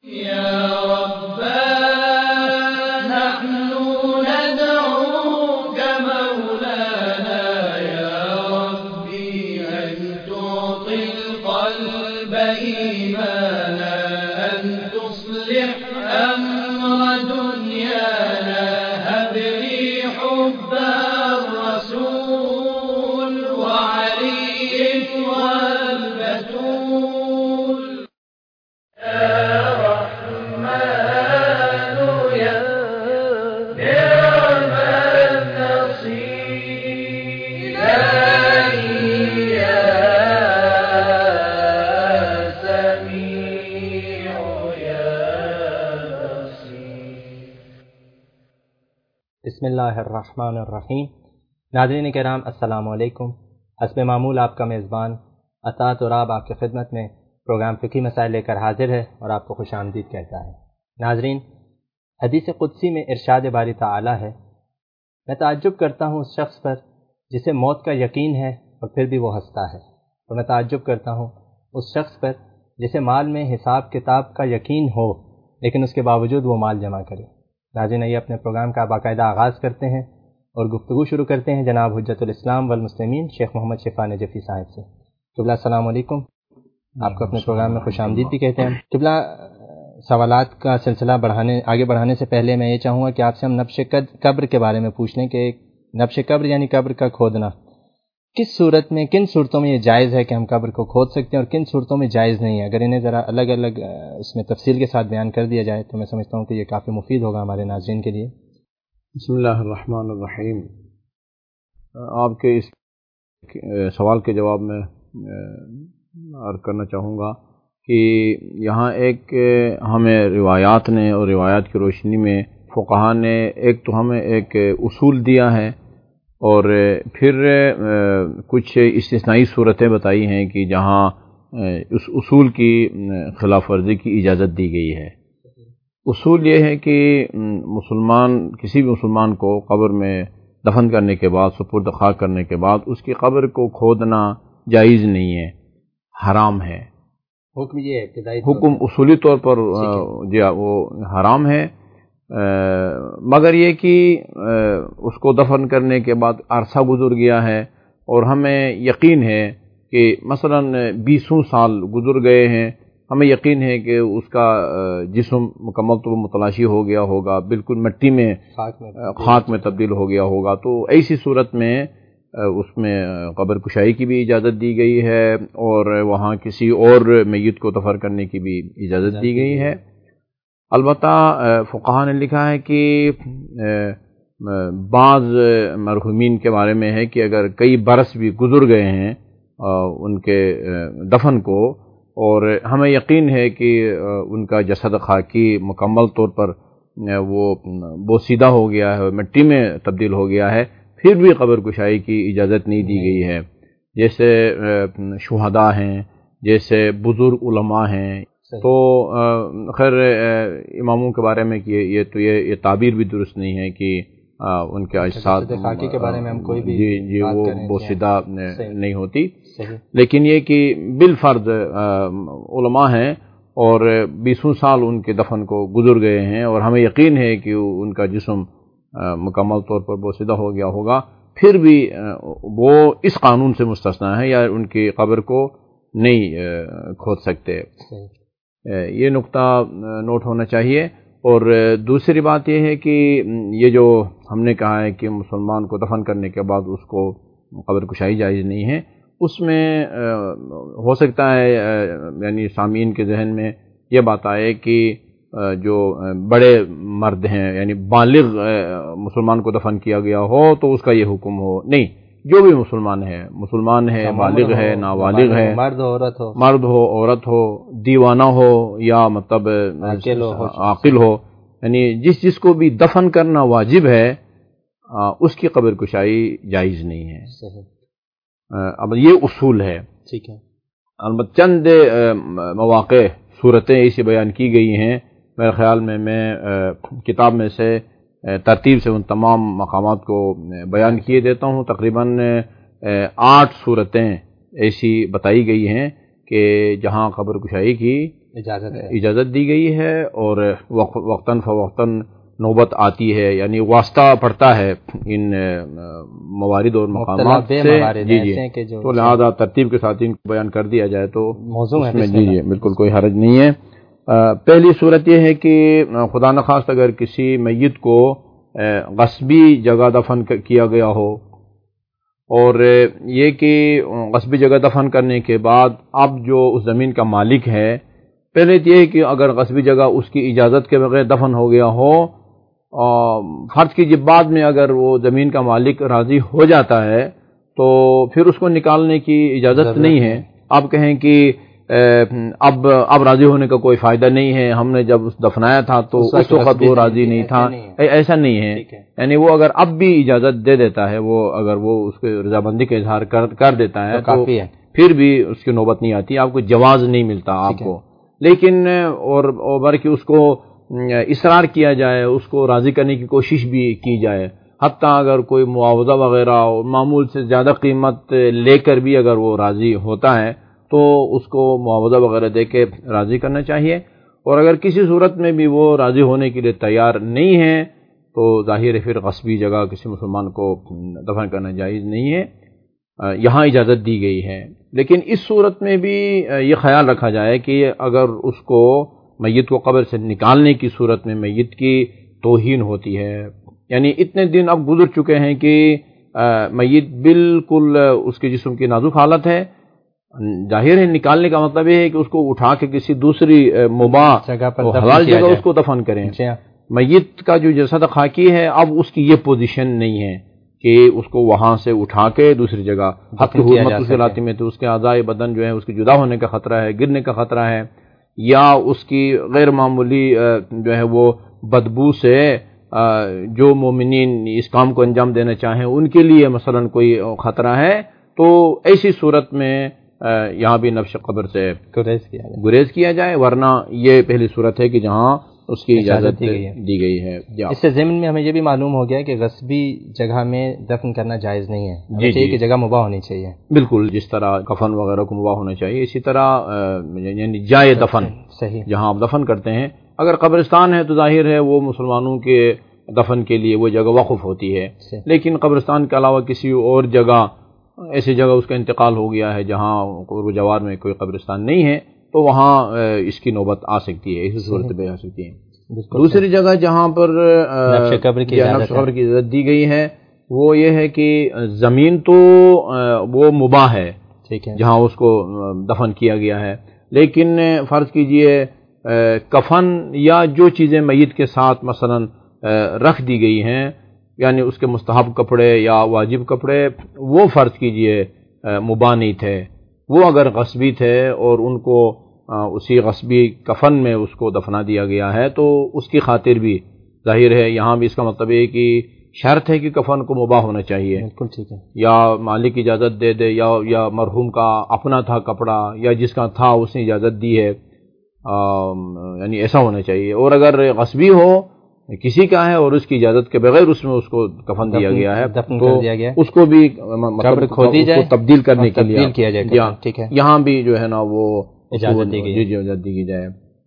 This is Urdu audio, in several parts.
بسم اللہ الرحمن الرحیم۔ ناظرین کرام السلام علیکم۔ حسب معمول آپ کا میزبان عطا تراب آپ کی خدمت میں پروگرام فقہی مسائل لے کر حاضر ہے اور آپ کو خوش آمدید کہتا ہے۔ ناظرین، حدیث قدسی میں ارشاد باری تعالی ہے، میں تعجب کرتا ہوں اس شخص پر جسے موت کا یقین ہے اور پھر بھی وہ ہنستا ہے، اور میں تعجب کرتا ہوں اس شخص پر جسے مال میں حساب کتاب کا یقین ہو لیکن اس کے باوجود وہ مال جمع کرے۔ ناظرین، یہ اپنے پروگرام کا باقاعدہ آغاز کرتے ہیں اور گفتگو شروع کرتے ہیں جناب حجت الاسلام والمسلمین شیخ محمد شفیع نجفی صاحب سے۔ قبلہ السلام علیکم، آپ کو اپنے پروگرام میں خوش آمدید بھی کہتے ہیں۔ قبلہ، سوالات کا سلسلہ آگے بڑھانے سے پہلے میں یہ چاہوں گا کہ آپ سے ہم نبش قبر کے بارے میں پوچھ لیں کہ نبش قبر یعنی قبر کا کھودنا کس صورت میں، کن صورتوں میں یہ جائز ہے کہ ہم قبر کو کھود سکتے ہیں اور کن صورتوں میں جائز نہیں ہے؟ اگر انہیں ذرا الگ الگ اس میں تفصیل کے ساتھ بیان کر دیا جائے تو میں سمجھتا ہوں کہ یہ کافی مفید ہوگا ہمارے ناظرین کے لیے۔ بسم اللہ الرحمن الرحیم۔ آپ کے اس سوال کے جواب میں عرض کرنا چاہوں گا کہ یہاں ایک ہمیں روایات نے اور روایات کی روشنی میں فقہا نے ایک تو ہمیں ایک اصول دیا ہے اور پھر کچھ استثنائی صورتیں بتائی ہیں کہ جہاں اس اصول کی خلاف ورزی کی اجازت دی گئی ہے۔ اصول یہ ہے کہ کسی بھی مسلمان کو قبر میں دفن کرنے کے بعد، سپرد خاک کرنے کے بعد اس کی قبر کو کھودنا جائز نہیں ہے، حرام ہے۔ حکم یہ ہے ابتدائی حکم اصولی طور پر جی وہ حرام ہے، مگر یہ کہ اس کو دفن کرنے کے بعد عرصہ گزر گیا ہے اور ہمیں یقین ہے کہ مثلا 20 سال گزر گئے ہیں، ہمیں یقین ہے کہ اس کا جسم مکمل طور پر متلاشی ہو گیا ہوگا، بالکل مٹی میں خاک میں تبدیل ہو گیا ہوگا، تو ایسی صورت میں اس میں قبر کشائی کی بھی اجازت دی گئی ہے اور وہاں کسی اور میت کو دفن کرنے کی بھی اجازت دی گئی ہے۔ البتہ فقہا نے لکھا ہے کہ بعض مرحومین کے بارے میں ہے کہ اگر کئی برس بھی گزر گئے ہیں ان کے دفن کو اور ہمیں یقین ہے کہ ان کا جسد خاکی مکمل طور پر وہ بوسیدہ ہو گیا ہے، مٹی میں تبدیل ہو گیا ہے، پھر بھی قبر کشائی کی اجازت نہیں دی گئی ہے۔ جیسے شہداء ہیں، جیسے بزرگ علماء ہیں، تو خیر اماموں کے بارے میں کہ یہ تعبیر بھی درست نہیں ہے کہ ان کے اجساد خاکی کے بارے میں ہم کوئی بھی جی وہ بوسیدہ نہیں ہوتی، لیکن یہ کہ بالفرض علماء ہیں اور 20 سال ان کے دفن کو گزر گئے ہیں اور ہمیں یقین ہے کہ ان کا جسم مکمل طور پر بوسیدہ ہو گیا ہوگا، پھر بھی وہ اس قانون سے مستثنیٰ ہے یا ان کی قبر کو نہیں کھود سکتے۔ یہ نقطہ نوٹ ہونا چاہیے۔ اور دوسری بات یہ ہے کہ یہ جو ہم نے کہا ہے کہ مسلمان کو دفن کرنے کے بعد اس کو قبر کشائی جائز نہیں ہے، اس میں ہو سکتا ہے یعنی سامعین کے ذہن میں یہ بات آئے کہ جو بڑے مرد ہیں یعنی بالغ مسلمان کو دفن کیا گیا ہو تو اس کا یہ حکم ہو، نہیں، جو بھی مسلمان ہے بالغ ہے نابالغ ہے، مرد ہو عورت ہو، دیوانہ ہو یا مطلب عاقل ہو، یعنی جس کو بھی دفن کرنا واجب ہے اس کی قبر کشائی جائز نہیں ہے۔ اب یہ اصول ہے، ٹھیک ہے۔ البتہ چند مواقع صورتیں ایسی بیان کی گئی ہیں، میرے خیال میں کتاب میں سے ترتیب سے ان تمام مقامات کو بیان کیے دیتا ہوں۔ تقریباً 8 صورتیں ایسی بتائی گئی ہیں کہ جہاں قبر کشائی کی اجازت دی گئی ہے، اور وقتاً فوقتاً نوبت آتی ہے، یعنی واسطہ پڑتا ہے ان موارد اور مقامات سے، جی تو لہذا ترتیب کے ساتھ ان کو بیان کر دیا جائے تو موضوع ہے، جی بالکل کوئی حرج نہیں ہے۔ پہلی صورت یہ ہے کہ خدا نخواست اگر کسی میت کو غصبی جگہ دفن کیا گیا ہو، اور یہ کہ غصبی جگہ دفن کرنے کے بعد اب جو اس زمین کا مالک ہے، پہلے یہ ہے کہ اگر غصبی جگہ اس کی اجازت کے بغیر دفن ہو گیا ہو، فرض کیجیے بعد میں اگر وہ زمین کا مالک راضی ہو جاتا ہے تو پھر اس کو نکالنے کی اجازت نہیں ہے۔ آپ کہیں کہ اب راضی ہونے کا کوئی فائدہ نہیں ہے، ہم نے جب دفنایا تھا تو اس وقت وہ راضی نہیں تھا، ایسا نہیں ہے۔ یعنی وہ اگر اب بھی اجازت دے دیتا ہے، وہ اگر وہ اس کے رضامندی کا اظہار کر دیتا ہے تو پھر بھی اس کی نوبت نہیں آتی، آپ کو جواز نہیں ملتا آپ کو۔ لیکن اور بلکہ اس کو اصرار کیا جائے، اس کو راضی کرنے کی کوشش بھی کی جائے، حتیٰ اگر کوئی معاوضہ وغیرہ معمول سے زیادہ قیمت لے کر بھی اگر وہ راضی ہوتا ہے تو اس کو معاوضہ وغیرہ دے کے راضی کرنا چاہیے۔ اور اگر کسی صورت میں بھی وہ راضی ہونے کے لیے تیار نہیں ہے تو ظاہر ہے پھر غصبی جگہ کسی مسلمان کو دفن کرنا جائز نہیں ہے، یہاں اجازت دی گئی ہے۔ لیکن اس صورت میں بھی یہ خیال رکھا جائے کہ اگر اس کو میت کو قبر سے نکالنے کی صورت میں میت کی توہین ہوتی ہے، یعنی اتنے دن اب گزر چکے ہیں کہ میت بالکل اس کے جسم کی نازک حالت ہے، ظاہر ہے نکالنے کا مطلب یہ ہے کہ اس کو اٹھا کے کسی دوسری مباح حلال جگہ اس کو دفن کریں۔ میت کا جو جسد خاکی ہے اب اس کی یہ پوزیشن نہیں ہے کہ اس کو وہاں سے اٹھا کے دوسری جگہ حق کی حرمت اس علاقے میں، تو اس کے اعضائے بدن جو ہے اس کے جدا ہونے کا خطرہ ہے، گرنے کا خطرہ ہے، یا اس کی غیر معمولی جو ہے وہ بدبو سے جو مومنین اس کام کو انجام دینا چاہیں ان کے لیے مثلا کوئی خطرہ ہے، تو ایسی صورت میں یہاں بھی نفش قبر سے گریز کیا جائے، ورنہ یہ پہلی صورت ہے کہ جہاں اس کی اجازت دی گئی ہے۔ اس سے ضمن میں ہمیں یہ بھی معلوم ہو گیا کہ غصبی جگہ میں دفن کرنا جائز نہیں ہے، کہ جگہ مباح ہونی چاہیے۔ بالکل، جس طرح کفن وغیرہ کو مباح ہونا چاہیے، اسی طرح یعنی جائے دفن جہاں آپ دفن کرتے ہیں، اگر قبرستان ہے تو ظاہر ہے وہ مسلمانوں کے دفن کے لیے وہ جگہ وقف ہوتی ہے، لیکن قبرستان کے علاوہ کسی اور جگہ، ایسی جگہ اس کا انتقال ہو گیا ہے جہاں قرب جوار میں کوئی قبرستان نہیں ہے تو وہاں اس کی نوبت آ سکتی ہے، اسی صورت میں آ سکتی ہے۔ دوسری جگہ جہاں پر نفش قبر کی اجازت دی گئی ہے وہ یہ ہے کہ زمین تو وہ مباح ہے جہاں اس کو دفن کیا گیا ہے، لیکن فرض کیجئے کفن یا جو چیزیں میت کے ساتھ مثلا رکھ دی گئی ہیں، یعنی اس کے مستحب کپڑے یا واجب کپڑے، وہ فرض کیجئے مباح نہیں تھے، وہ اگر غصبی تھے اور ان کو اسی غصبی کفن میں اس کو دفنا دیا گیا ہے تو اس کی خاطر بھی ظاہر ہے یہاں بھی اس کا مطلب ہے کہ شرط ہے کہ کفن کو مباح ہونا چاہیے، بالکل ٹھیک ہے، یا مالک اجازت دے دے یا مرحوم کا اپنا تھا کپڑا یا جس کا تھا اس نے اجازت دی ہے، یعنی ایسا ہونا چاہیے۔ اور اگر غصبی ہو کسی کا ہے اور اس کی اجازت کے بغیر اس میں اس کو کفن دیا گیا ہے تو اس کو بھی تبدیل کرنے کے لیے کیا جائے، یہاں بھی جو ہے نا وہ اجازت دی جائے۔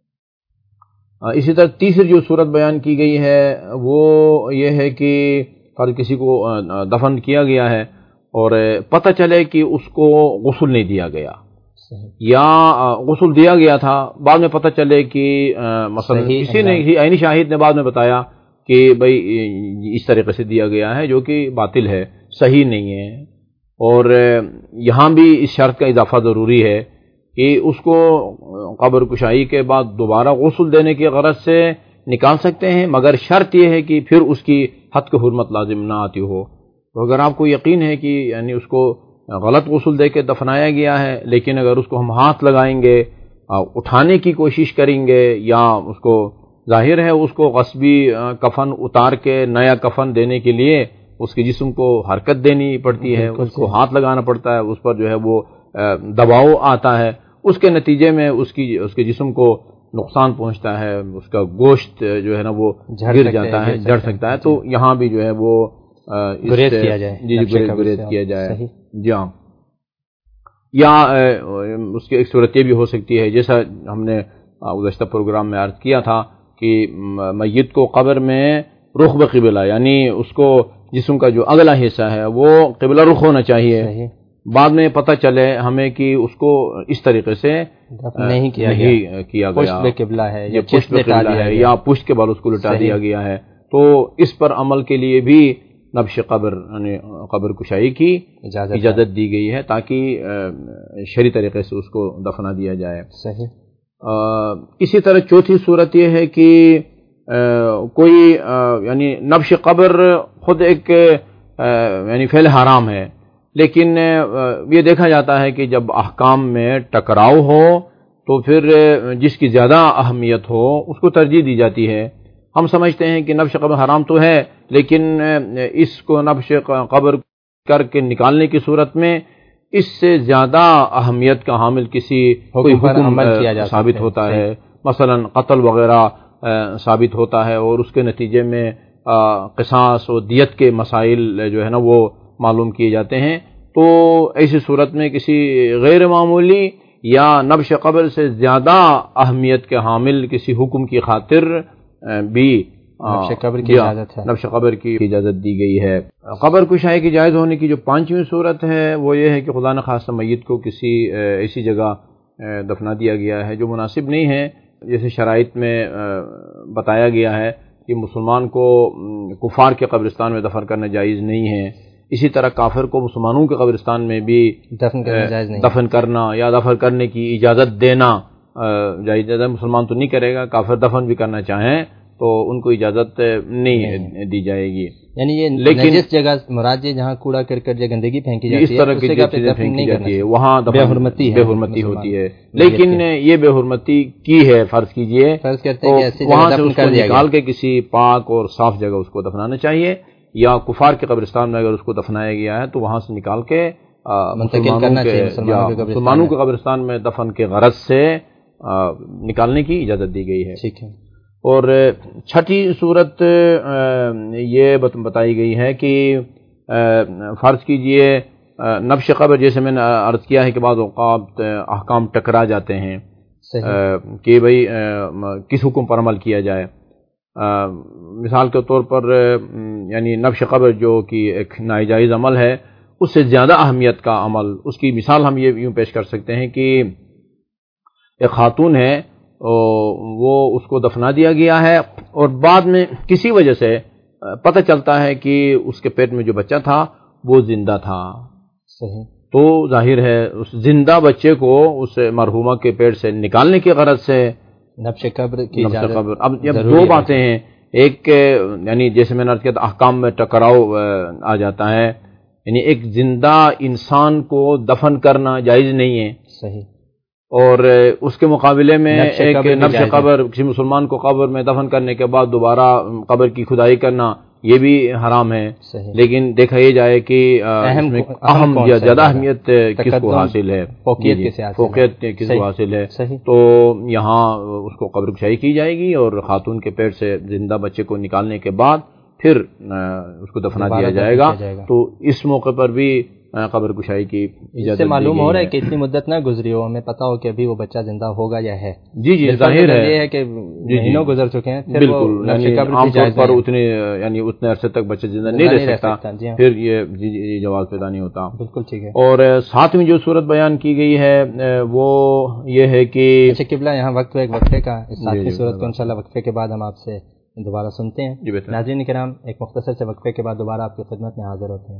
اسی طرح تیسری جو صورت بیان کی گئی ہے وہ یہ ہے کہ اگر کسی کو دفن کیا گیا ہے اور پتہ چلے کہ اس کو غسل نہیں دیا گیا یا غسل دیا گیا تھا، بعد میں پتہ چلے کہ مثلا کسی نے عینی شاہد نے بعد میں بتایا کہ بھئی اس طریقے سے دیا گیا ہے جو کہ باطل ہے، صحیح نہیں ہے، اور یہاں بھی اس شرط کا اضافہ ضروری ہے کہ اس کو قبر کشائی کے بعد دوبارہ غسل دینے کی غرض سے نکال سکتے ہیں، مگر شرط یہ ہے کہ پھر اس کی حد کی حرمت لازم نہ آتی ہو۔ تو اگر آپ کو یقین ہے کہ یعنی اس کو غلط غسل دے کے دفنایا گیا ہے، لیکن اگر اس کو ہم ہاتھ لگائیں گے، اٹھانے کی کوشش کریں گے، یا اس کو ظاہر ہے اس کو غصبی کفن اتار کے نیا کفن دینے کے لیے اس کے جسم کو حرکت دینی پڑتی ہے، اس کو ہاتھ لگانا پڑتا ہے، اس پر جو ہے وہ دباؤ آتا ہے، اس کے نتیجے میں اس کے جسم کو نقصان پہنچتا ہے، اس کا گوشت جو ہے نا وہ گر جاتا ہے، جڑ سکتا ہے، تو یہاں بھی جو ہے وہ گریز کیا جائے، گریز کیا جائے، جی ہاں۔ یا اس کی ایک صورت یہ بھی ہو سکتی ہے جیسا ہم نے گزشتہ پروگرام میں عرض کیا تھا کہ میت کو قبر میں رخ بقبلہ، یعنی اس کو جسم کا جو اگلا حصہ ہے وہ قبلہ رخ ہونا چاہیے. بعد میں پتہ چلے ہمیں کہ اس کو اس طریقے سے نہیں کیا گیا، پشت قبلہ ہے یا پشت قبلہ ہے یا پشت کے بال اس کو لٹا دیا گیا ہے. تو اس پر عمل کے لیے بھی نبش قبر یعنی قبر کشائی کی اجازت دی گئی ہے تاکہ شرعی طریقے سے اس کو دفنا دیا جائے. صحیح. اسی طرح چوتھی صورت یہ ہے کہ کوئی یعنی نبش قبر خود ایک یعنی فعل حرام ہے، لیکن یہ دیکھا جاتا ہے کہ جب احکام میں ٹکراؤ ہو تو پھر جس کی زیادہ اہمیت ہو اس کو ترجیح دی جاتی ہے. ہم سمجھتے ہیں کہ نبش قبر حرام تو ہے، لیکن اس کو نبش قبر کر کے نکالنے کی صورت میں اس سے زیادہ اہمیت کا حامل کوئی حکم ثابت ہوتا ہے، مثلا قتل وغیرہ ثابت ہوتا ہے اور اس کے نتیجے میں قصاص و دیت کے مسائل جو ہے نا وہ معلوم کیے جاتے ہیں. تو ایسی صورت میں کسی غیر معمولی یا نبش قبر سے زیادہ اہمیت کے حامل کسی حکم کی خاطر بھی نبش قبر کی اجازت دی گئی ہے. قبر کشائی کی جائز ہونے کی جو پانچویں صورت ہے وہ یہ ہے کہ خدا نخواستہ میت کو کسی ایسی جگہ دفنا دیا گیا ہے جو مناسب نہیں ہے. جیسے شرائط میں بتایا گیا ہے کہ مسلمان کو کفار کے قبرستان میں دفن کرنا جائز نہیں ہے، اسی طرح کافر کو مسلمانوں کے قبرستان میں بھی دفن کرنا یا دفن کرنے کی اجازت دینا جائز ہے. مسلمان تو نہیں کرے گا، کافر دفن بھی کرنا چاہیں تو ان کو اجازت نہیں دی جائے گی. یعنی یہ نجس جگہ مراد ہے جہاں کوڑا کرکٹ یا گندگی پھینکی جاتی ہے، اس طرح کی چیزیں پھینکی جاتی ہے وہاں بے حرمتی ہوتی ہے. لیکن یہ بے حرمتی کی ہے، فرض کیجئے وہاں سے اس کو نکال کے کسی پاک اور صاف جگہ اس کو دفنانا چاہیے، یا کفار کے قبرستان میں اگر اس کو دفنایا گیا ہے تو وہاں سے نکال کے مسلمانوں کے قبرستان میں دفن کے غرض سے نکالنے کی اجازت دی گئی ہے. ٹھیک ہے. اور چھٹی صورت یہ بتائی گئی ہے کہ فرض کیجئے نبش قبر، جیسے میں نے عرض کیا ہے کہ بعض اوقات احکام ٹکرا جاتے ہیں کہ بھئی کس حکم پر عمل کیا جائے. مثال کے طور پر یعنی نبش قبر جو کہ ایک ناجائز عمل ہے، اس سے زیادہ اہمیت کا عمل، اس کی مثال ہم یہ یوں پیش کر سکتے ہیں کہ ایک خاتون ہے، وہ اس کو دفنا دیا گیا ہے اور بعد میں کسی وجہ سے پتہ چلتا ہے کہ اس کے پیٹ میں جو بچہ تھا وہ زندہ تھا. صحیح. تو ظاہر ہے اس زندہ بچے کو اس مرحومہ کے پیٹ سے نکالنے کی غرض سے نبش قبر کی قبر. اب دو باتیں ہیں، ایک یعنی جیسے میں نے عرض کیا تھا احکام میں ٹکراؤ آ جاتا ہے، یعنی ایک زندہ انسان کو دفن کرنا جائز نہیں ہے. صحیح. اور اس کے مقابلے میں ایک نبش قبر، کسی مسلمان کو قبر میں دفن کرنے کے بعد دوبارہ قبر کی کھدائی کرنا یہ بھی حرام ہے. لیکن دیکھا یہ جائے کہ اہم یا زیادہ اہمیت کس کو حاصل ہے، فوقیت کس کو حاصل ہے، تو یہاں اس کو قبر کشائی کی جائے گی اور خاتون کے پیٹ سے زندہ بچے کو نکالنے کے بعد پھر اس کو دفنا دیا جائے گا. تو اس موقع پر بھی قبر کشائی کی اجازت سے معلوم ہو رہا ہے کہ اتنی مدت نہ گزری ہو، ہمیں پتہ ہو کہ ابھی وہ بچہ زندہ ہوگا یا ہے. جی ظاہر ہے یہ ہے کہ مہینوں گزر چکے ہیں. بالکل، عام طور پر اتنے عرصے تک بچہ زندہ نہیں رہ سکتا، پھر یہ جواز پیدا نہیں ہوتا. بالکل ٹھیک ہے. اور ساتویں جو صورت بیان کی گئی ہے وہ یہ ہے کہ اچھا قبلہ یہاں وقت ایک وقفے کا، اس ساتویں صورت کو انشاءاللہ وقفے کے بعد ہم آپ سے دوبارہ سنتے ہیں. ناظرین کرام، ایک مختصر سے وقفے کے بعد دوبارہ آپ کی خدمت میں حاضر ہوتے ہیں.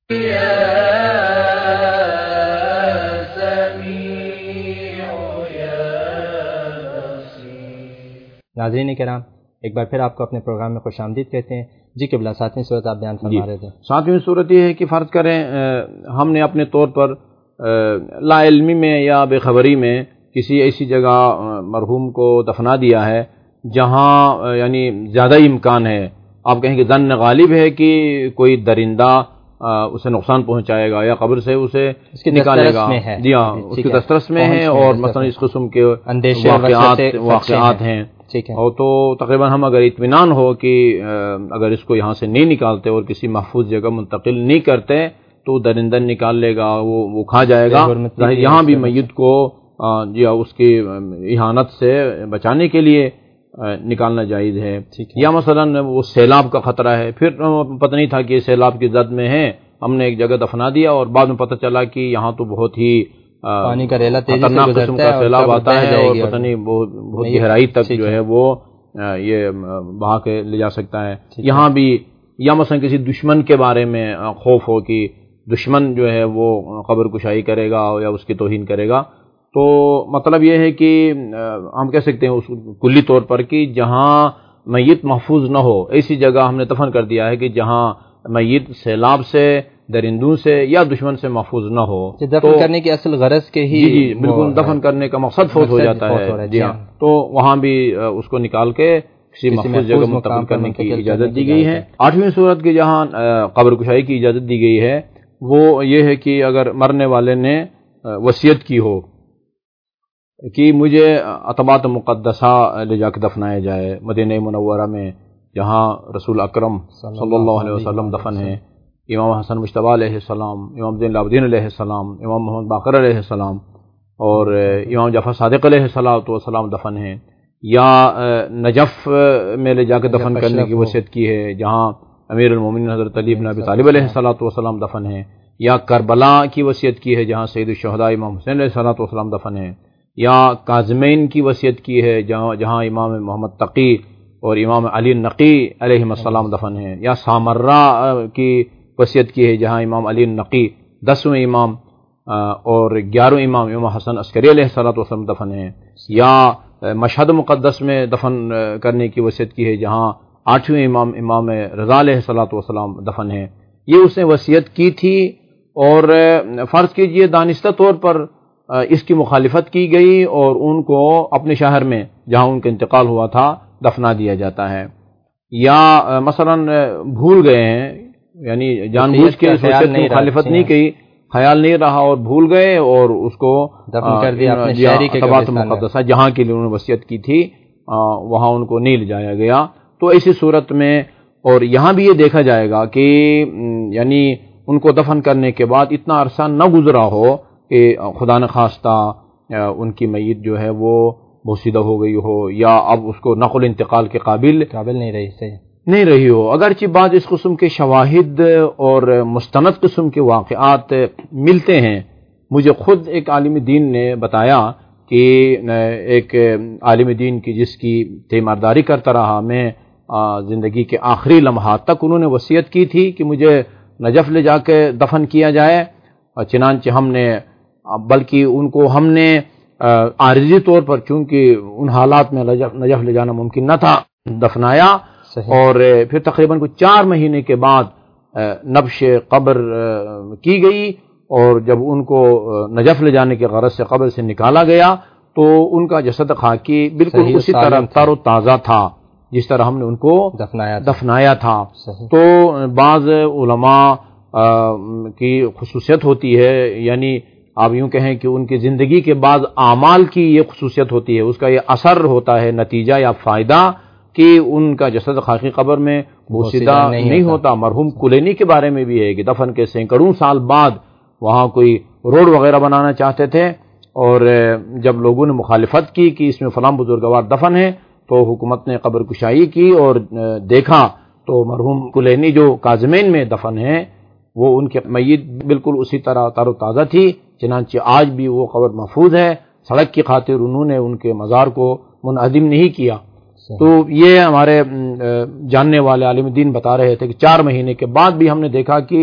ناظرین کرام، ایک بار پھر آپ کو اپنے پروگرام میں خوش آمدید کہتے ہیں. جی قبلہ، ساتویں صورت آپ بیان فرما رہے تھے. ساتویں صورت یہ ہے کہ فرض کریں ہم نے اپنے طور پر لا علمی میں یا بے خبری میں کسی ایسی جگہ مرحوم کو دفنا دیا ہے جہاں یعنی زیادہ امکان ہے، آپ کہیں کہ ظن غالب ہے کہ کوئی درندہ اسے نقصان پہنچائے گا یا قبر سے اسے نکالے گا. جی ہاں، اس کی دسترس میں ہے اور مثلا اس قسم کے واقعات ہیں. اور تو تقریباً ہم اگر اطمینان ہو کہ اگر اس کو یہاں سے نہیں نکالتے اور کسی محفوظ جگہ منتقل نہیں کرتے تو درندہ نکال لے گا، وہ کھا جائے گا. یہاں بھی میت کو یا اس کی اہانت سے بچانے کے لیے نکالنا جائز ہے. یا مثلاً وہ سیلاب کا خطرہ ہے، پھر پتہ نہیں تھا کہ یہ سیلاب کی زد میں ہے، ہم نے ایک جگہ دفنا دیا اور بعد میں پتہ چلا کہ یہاں تو بہت ہی پانی کا ریلا تیزی سے خطرناک قسم کا سیلاب آتا ہے اور پتہ نہیں بہت گہرائی تک جو ہے وہ یہ بہا کے لے جا سکتا ہے. یہاں بھی یا مثلا کسی دشمن کے بارے میں خوف ہو کہ دشمن جو ہے وہ قبر کشائی کرے گا یا اس کی توہین کرے گا، تو مطلب یہ ہے کہ ہم کہہ سکتے ہیں اس کلی طور پر کہ جہاں میت محفوظ نہ ہو ایسی جگہ ہم نے دفن کر دیا ہے کہ جہاں میت سیلاب سے، درندوں سے یا دشمن سے محفوظ نہ ہو. دفن کرنے کی اصل غرض کے ہی جی بالکل دفن کرنے کا مقصد فوت ہو جاتا ہے. جی ہاں، تو وہاں بھی اس کو نکال کے کسی محفوظ جگہ منتقل کرنے کی اجازت دی گئی ہے. 8ویں صورت کی جہاں قبر کشائی کی اجازت دی گئی ہے وہ یہ ہے کہ اگر مرنے والے نے وصیت کی ہو کہ مجھے عتبات مقدسہ لے جا کے دفنایا جائے مدینہ منورہ میں، جہاں رسول اکرم صلی اللہ علیہ وسلم دفن ہیں، امام حسن مجتبیٰ علیہ السلام، امام زین العابدین علیہ السلام، امام محمد باقر علیہ السلام اور امام جعفر صادق علیہ السلام دفن ہیں. یا نجف میں لے جا کے دفن کرنے کی وصیت کی ہے جہاں امیر المومنین حضرت علی بن ابی طالب علیہ السلام دفن ہیں. یا کربلا کی وصیت کی ہے جہاں سید الشہداء امام حسین علیہ السلام دفن ہیں. یا کاظمین کی وصیت کی ہے جہاں امام محمد تقی اور امام علی نقی علیہ السلام دفن ہیں. یا سامرہ کی وصیت کی ہے جہاں امام علی نقی 10ویں امام اور 11ویں امام حسن عسکری علیہ السلام دفن ہیں. یا مشہد مقدس میں دفن کرنے کی وصیت کی ہے جہاں 8ویں امام رضا علیہ السلام دفن ہیں. یہ اس نے وصیت کی تھی اور فرض کیجئے دانستہ طور پر اس کی مخالفت کی گئی اور ان کو اپنے شہر میں جہاں ان کا انتقال ہوا تھا دفنا دیا جاتا ہے. یا مثلاً بھول گئے ہیں، یعنی جان بوجھ کے اس وصیت کی مخالفت نہیں کی، خیال نہیں رہا اور بھول گئے اور اس کو دفن کر دیا اپنے شہری کے عتبات مقدسہ جہاں کے لیے انہوں نے وصیت کی تھی وہاں ان کو نہیں لے جایا گیا. تو ایسی صورت میں اور یہاں بھی یہ دیکھا جائے گا کہ یعنی ان کو دفن کرنے کے بعد اتنا عرصہ نہ گزرا ہو کہ خدا نخواستہ ان کی میت جو ہے وہ بوسیدہ ہو گئی ہو یا اب اس کو نقل انتقال کے قابل نہیں رہی ہو. اگرچہ بعض اس قسم کے شواہد اور مستند قسم کے واقعات ملتے ہیں. مجھے خود ایک عالم دین نے بتایا کہ ایک عالم دین کی جس کی تیمارداری کرتا رہا میں زندگی کے آخری لمحات تک، انہوں نے وصیت کی تھی کہ مجھے نجف لے جا کے دفن کیا جائے. چنانچہ ہم نے بلکہ ان کو ہم نے عارضی طور پر چونکہ ان حالات میں نجف لے جانا ممکن نہ تھا دفنایا. اور پھر تقریباً 4 مہینے کے بعد نبش قبر کی گئی اور جب ان کو نجف لے جانے کے غرض سے قبر سے نکالا گیا تو ان کا جسد خاکی بالکل اسی طرح تر و تازہ تھا جس طرح ہم نے ان کو دفنایا تھا. تو بعض علماء کی خصوصیت ہوتی ہے، یعنی آپ یوں کہیں کہ ان کی زندگی کے بعد اعمال کی یہ خصوصیت ہوتی ہے، اس کا یہ اثر ہوتا ہے، نتیجہ یا فائدہ کہ ان کا جسد خاکی قبر میں بوسیدہ نہیں ہوتا. مرحوم کلینی کے بارے میں بھی ہے کہ دفن کے سینکڑوں سال بعد وہاں کوئی روڈ وغیرہ بنانا چاہتے تھے اور جب لوگوں نے مخالفت کی کہ اس میں فلاں بزرگوار دفن ہے تو حکومت نے قبر کشائی کی اور دیکھا تو مرحوم کلینی جو کاظمین میں دفن ہے وہ ان کے میت بالکل اسی طرح تر و تازہ تھی. چنانچہ آج بھی وہ قبر محفوظ ہے. سڑک کی خاطر انہوں نے ان کے مزار کو منہدم نہیں کیا. تو یہ ہمارے جاننے والے عالم دین بتا رہے تھے کہ 4 مہینے کے بعد بھی ہم نے دیکھا کہ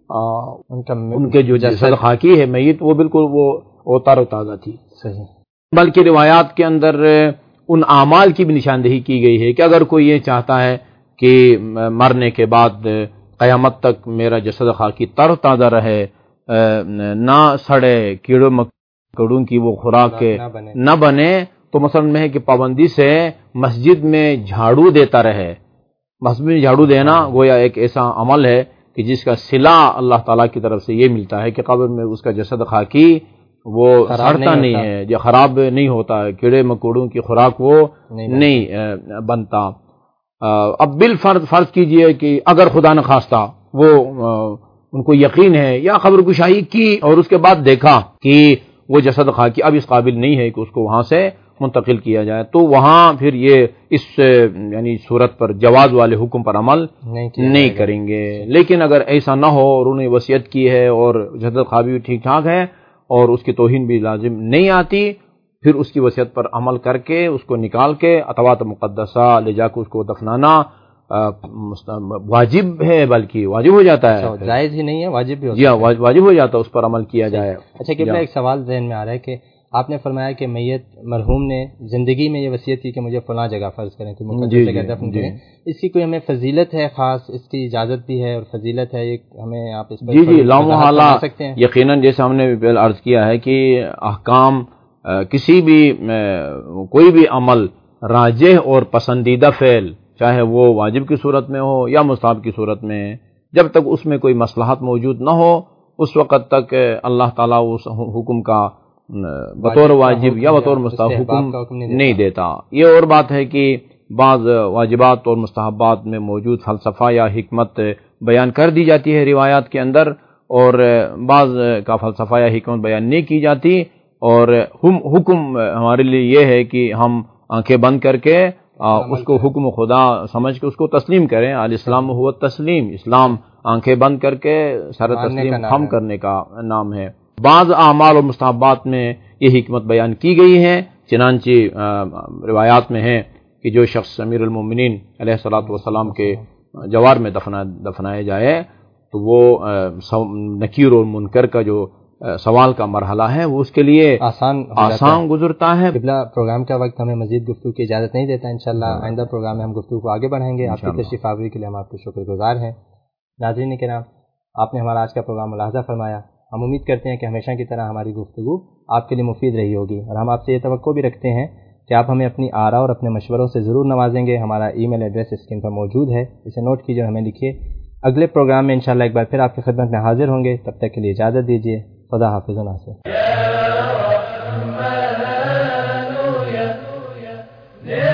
ان کے جو جسد خاکی ہے میت وہ بالکل وہ تر و تازہ تھی. بلکہ روایات کے اندر ان اعمال کی بھی نشاندہی کی گئی ہے کہ اگر کوئی یہ چاہتا ہے کہ مرنے کے بعد قیامت تک میرا جسد خاکی تر و تازہ رہے، نہ سڑے، کیڑوں مکوڑوں کی وہ خوراک نہ بنے، تو مثلا میں ہے کہ پابندی سے مسجد میں جھاڑو دیتا رہے. مسجد میں جھاڑو دینا گویا ایک ایسا عمل ہے کہ جس کا صلہ اللہ تعالیٰ کی طرف سے یہ ملتا ہے کہ قبر میں اس کا جسد خاکی وہ سڑتا نہیں ہے یا خراب نہیں ہوتا ہے، کیڑے مکوڑوں کی خوراک وہ نہیں بنتا. اب فرض کیجئے کہ اگر خدا نخواستہ وہ ان کو یقین ہے یا خبر کشائی کی اور اس کے بعد دیکھا کہ وہ جسد خاکی اب اس قابل نہیں ہے کہ اس کو وہاں سے منتقل کیا جائے، تو وہاں پھر یہ اس یعنی صورت پر جواز والے حکم پر عمل نہیں کریں گے۔ لیکن اگر ایسا نہ ہو اور انہیں وصیت کی ہے اور جسد خاکی بھی ٹھیک ٹھاک ہے اور اس کی توہین بھی لازم نہیں آتی، پھر اس کی وصیت پر عمل کر کے اس کو نکال کے اطوات مقدسہ لے جا کے اس کو دفنانا واجب ہے، بلکہ واجب ہو جاتا ہے، جائز ہی نہیں ہے، واجب بھی جی واجب ہو جاتا ہے، اس پر عمل کیا جائے۔ اچھا قبلہ، ایک سوال ذہن میں آ رہا ہے کہ آپ نے فرمایا کہ میت مرحوم نے زندگی میں یہ وصیت کی کہ مجھے فلاں جگہ فرض کریں کہ مقدس جگہ دفن کریں، اس کی کوئی ہمیں فضیلت ہے خاص، اس کی اجازت بھی ہے اور فضیلت ہے، یہ ہمیں آپ اس پر جی لامحالہ یقیناً جیسے ہم نے پہلے عرض کیا ہے کہ احکام کسی بھی کوئی بھی عمل راجح اور پسندیدہ فعل، چاہے وہ واجب کی صورت میں ہو یا مستحب کی صورت میں، جب تک اس میں کوئی مصلحت موجود نہ ہو اس وقت تک اللہ تعالیٰ اس حکم کا بطور واجب یا بطور مستحب حکم نہیں دیتا۔ یہ اور بات ہے کہ بعض واجبات اور مستحبات میں موجود فلسفہ یا حکمت بیان کر دی جاتی ہے روایات کے اندر، اور بعض کا فلسفہ یا حکمت بیان نہیں کی جاتی، اور حکم ہمارے لیے یہ ہے کہ ہم آنکھیں بند کر کے اس کو حکم خدا سمجھ کے اس کو تسلیم کریں۔ الاسلام ہوا تسلیم، اسلام آنکھیں بند کر کے سر تسلیم خم کرنے کا نام ہے۔ بعض اعمال اور مستحبات میں یہ حکمت بیان کی گئی ہے، چنانچہ روایات میں ہے کہ جو شخص امیر المومنین علیہ الصلوۃ والسلام کے جوار میں دفنائے جائے تو وہ نکیر اور منکر کا جو سوال کا مرحلہ ہے وہ اس کے لیے آسان گزرتا ہے۔ پروگرام کا وقت ہمیں مزید گفتگو کی اجازت نہیں دیتا، انشاءاللہ آئندہ پروگرام میں ہم گفتگو کو آگے بڑھائیں گے۔ آپ کی تشریف آوری کے لیے ہم آپ کے شکر گزار ہیں۔ ناظرین کرام، آپ نے ہمارا آج کا پروگرام ملاحظہ فرمایا، ہم امید کرتے ہیں کہ ہمیشہ کی طرح ہماری گفتگو آپ کے لیے مفید رہی ہوگی، اور ہم آپ سے یہ توقع بھی رکھتے ہیں کہ آپ ہمیں اپنی آراء اور اپنے مشوروں سے ضرور نوازیں گے۔ ہمارا ای میل ایڈریس اسکرین پر موجود ہے، اسے نوٹ کیجیے، ہمیں لکھیے۔ اگلے پروگرام میں انشاءاللہ ایک بار پھر آپ کی خدمت میں حاضر ہوں گے، تب تک کے لیے اجازت دیجیے۔ خدا حافظ و ناصر۔